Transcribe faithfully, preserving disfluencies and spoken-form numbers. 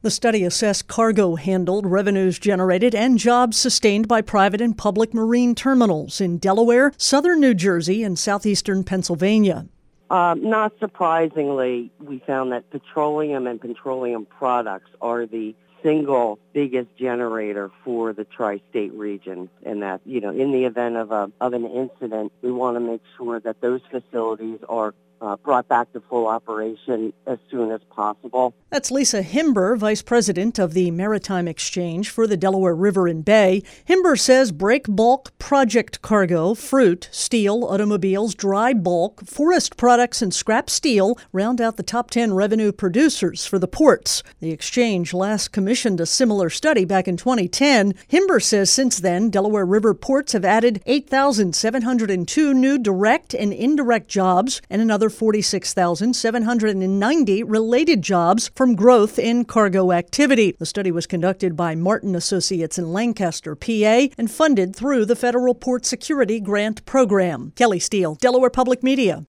The study assessed cargo handled, revenues generated, and jobs sustained by private and public marine terminals in Delaware, southern New Jersey, and southeastern Pennsylvania. Uh, not surprisingly, we found that petroleum and petroleum products are the single biggest generator for the tri-state region, and that, you know, in the event of a of an incident, we want to make sure that those facilities are Uh, brought back to full operation as soon as possible. That's Lisa Himber, Vice President of the Maritime Exchange for the Delaware River and Bay. Himber says break bulk project cargo, fruit, steel, automobiles, dry bulk, forest products, and scrap steel round out the top ten revenue producers for the ports. The exchange last commissioned a similar study back in twenty ten. Himber says since then, Delaware River ports have added eight thousand seven hundred two new direct and indirect jobs and another forty-six thousand seven hundred ninety related jobs from growth in cargo activity. The study was conducted by Martin Associates in Lancaster, P A, and funded through the Federal Port Security Grant Program. Kelly Steele, Delaware Public Media.